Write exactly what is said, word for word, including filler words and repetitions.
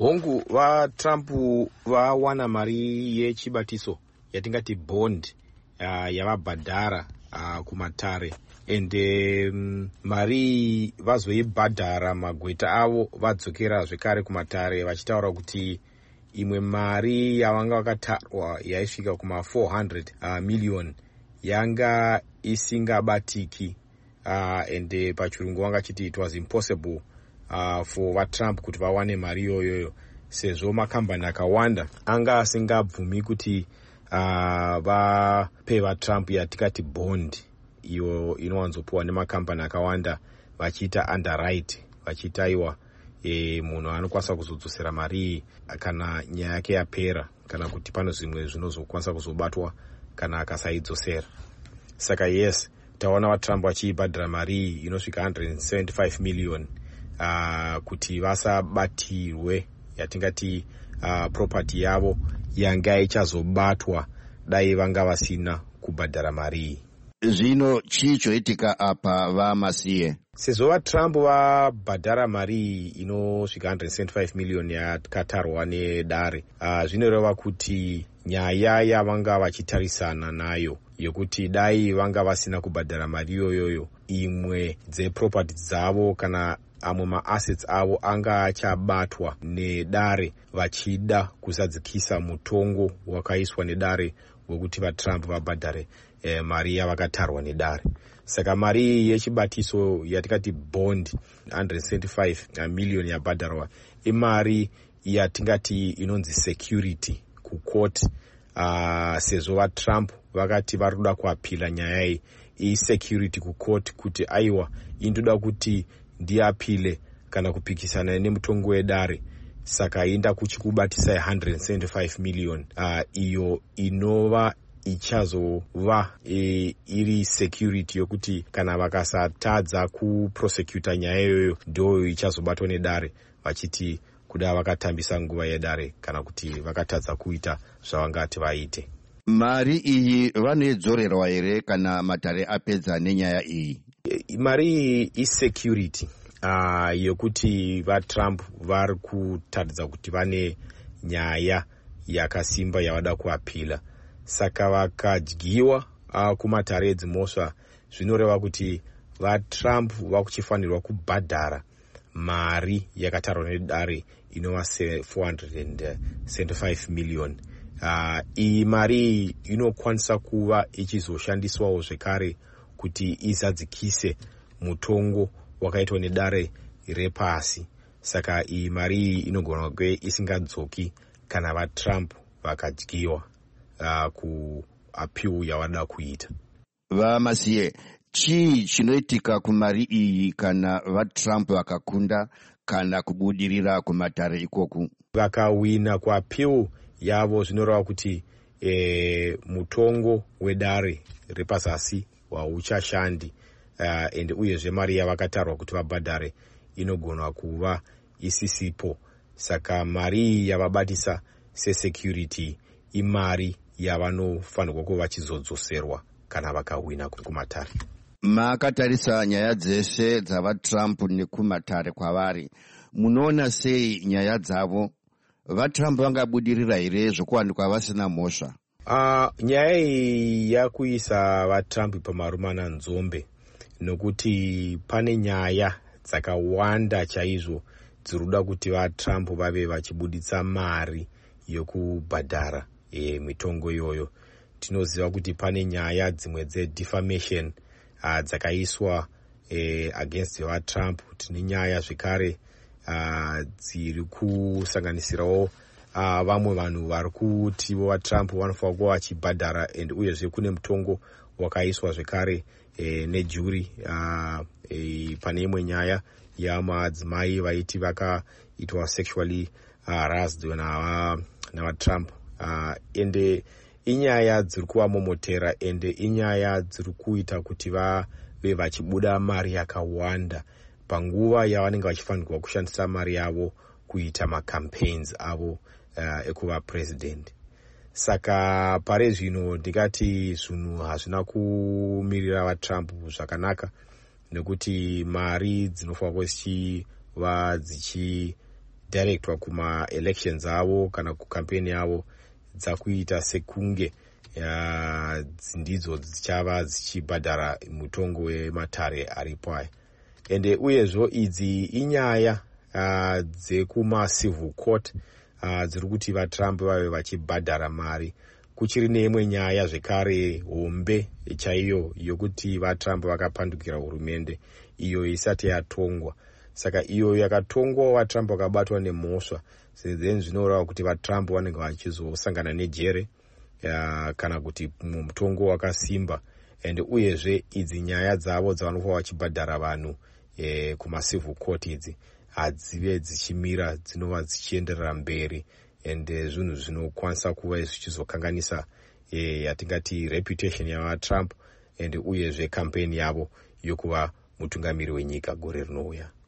hongu vaTrump vawana mari yechibatiso yatingati bond uh, yavabhadhara uh, kumatare ende um, mari vazoibhadhara magweta avo vadzokera zvekare kumatare vachitaura kuti imwe mari yavanga vakatarwa yaisvika kuma four hundred uh, million yanga isingabatiki uh, ende pachirungu vangachiti it was impossible uh, for vaTrump kuti vawane mari iyoyoyo sezvo makambani akawanda anga asingabvumi kuti uh, vape vaTrump yatikati bond iyo inowanzopiwa nemakambani akawanda vachiita underwrite vachiita iwa e, munhu anokwanisa kuzodzosera mari kana nyaya yake yapera kana kuti pano zvimwe zvinozokwanisa kuzobatwa kana akasaidzosera. Saka yes, taona vaTrump vachiibhadhara mari inosvika one hundred seventy-five million uh, kuti vasabatirwe yatingati uh, property yavo yanga ichazobatwa dai vanga vasina kubhadhara mari. Zvino chii choitika apa vaMasiye? Sezvo vaTrump vabhadhara mari inosvika one hundred seventy-five million yakatarwa nedare uh, zvinoreva kuti nyaya yavanga vachitarisana nayo yekuti dai vanga vasina kubhadhara mari iyoyoyo imwe dzeproperty dzavo kana amwe maassets avo anga achabatwa nedare vachida kuzadzikisa mutongo wakaiswa nedare wekuti vaTrump vabhadhare eh, mari yavakatarwa nedare. Saka mari yechibatiso yatikati bond one hundred seventy-five million yabhadharwa imari yatingati inonzi security kucourt uh, sezvo vaTrump vakati vari kuda kuapila nyaya iyi isecurity kucourt kuti aiwa indoda kuti ndiapile kana kupikisana nemutongo wedare saka inda kuchikubatisa one hundred seventy-five million uh, iyo inova ichazova e, iri security yokuti kana vakasatadza kuprosecuta nyaya iyoyo ndo ichazobatwa nedare vachiti kuda vakatambisa nguva yedare kana kuti vakatadza kuita zvavangati vaite. Mari iyi vanoidzorerwa here kana matare apedza nenyaya iyi? E, mari iyi isecurity uh, yokuti vaTrump vari kutaridza kuti vane nyaya yakasimba yavada kuapila. Saka vakadyiwa uh, kumatare edzimhosva zvinoreva kuti vaTrump vakuchifanirwa kubhadhara mari yakatarwa nedare inova four hundred seventy-five million. Uh, iyi mari inokwanisa kuva ichizoshandiswawo zvekare kuti izadzikise mutongo wakaitwa nedare repasi. Saka iyi mari inogona kunge isingadzoki kana vaTrump vakadyiwa uh, kuappeal yavada kuita. VaMasiye, chii chinoitika kumari iyi kana vaTrump vakakunda kana kubudirira kumatare ikoku? Vakawina kuappeal yavo zvinoreva kuti e, mutongo wedare repazasi hauchashandi uh, ende uyezve mari yavakatarwa kuti vabhadhare inogona kuva isisipo. Saka mari yavabatisa sesecurity imari yavanofanirwa kuva vachizodzoserwa kana vakawina kumatare. Makatarisa nyaya dzese dzavaTrump nekumatare kwavari, munoona sei nyaya dzavo? VaTrump vangabudirira here zvokuwanikwa vasina mhosva? Uh, nyaya iyi yakuisa vaTrump pamarumana nzombe nokuti pane nyaya dzakawanda chaizvo dzirikuda kuti vaTrump vave vachibuditsa mari yokubhadhara e, mitongo iyoyo. Tinoziva kuti pane nyaya dzimwe dzedefamation uh, dzakaiswa e, against vaTrump. Tine nyaya zvekare uh, dziri kusanganisirawo uh, vamwe vanhu vari kuti vaTrump vanofanira kuva vachibhadhara and uyezve kune mutongo wakaiswa zvekare e, nejuri uh, e, pane imwe nyaya yamadzimai vaiti vakaitwa sexually uh, harassed nava navaTrump uh, ende inyaya dziri kuvamomotera ende inyaya dziri kuita kuti vave vachibuda mari yakawanda panguva yavanenge vachifanirwa kushandisa mari yavo kuita macampaigns avo uh, ekuva president. Saka pare zvino ndikati zvinhu hazvina kumirira vaTrump zvakanaka nekuti mari dzinofanirwa dzichiva dzichi vachidhirectwa kuma-elections avo kana kukampeni avo dzakuita sekunge uh, ndidzo dzichava dzichibhadhara mutongo wematare aripo aya. Ende uyezvo idzi inyaya uh, dzekuma-civil court uh, dziri kuti vaTrump vave vachibhadhara mari. Kuchiri neimwe nyaya zvekare hombe chaiyo yokuti vaTrump vakapandukira hurumende iyo isati yatongwa. Saka iyo yakatongwa vaTrump vakabatwa nemhosva, then zvinoreva kuti vaTrump vanenge vachizosangana nejere uh, kana kuti mutongo wakasimba. And uyezve idzi nyaya dzavo dzavanofa vachibhadhara vanhu eh, kuma-civil court idzi hadzive dzichimira, dzinova dzichienderera mberi. And zvinhu zvinokwanisa kuva zvichizokanganisa eh, yatingati reputation yavaTrump and uyezve campaign yavo yokuva mutungamiri wenyika gore rinouya.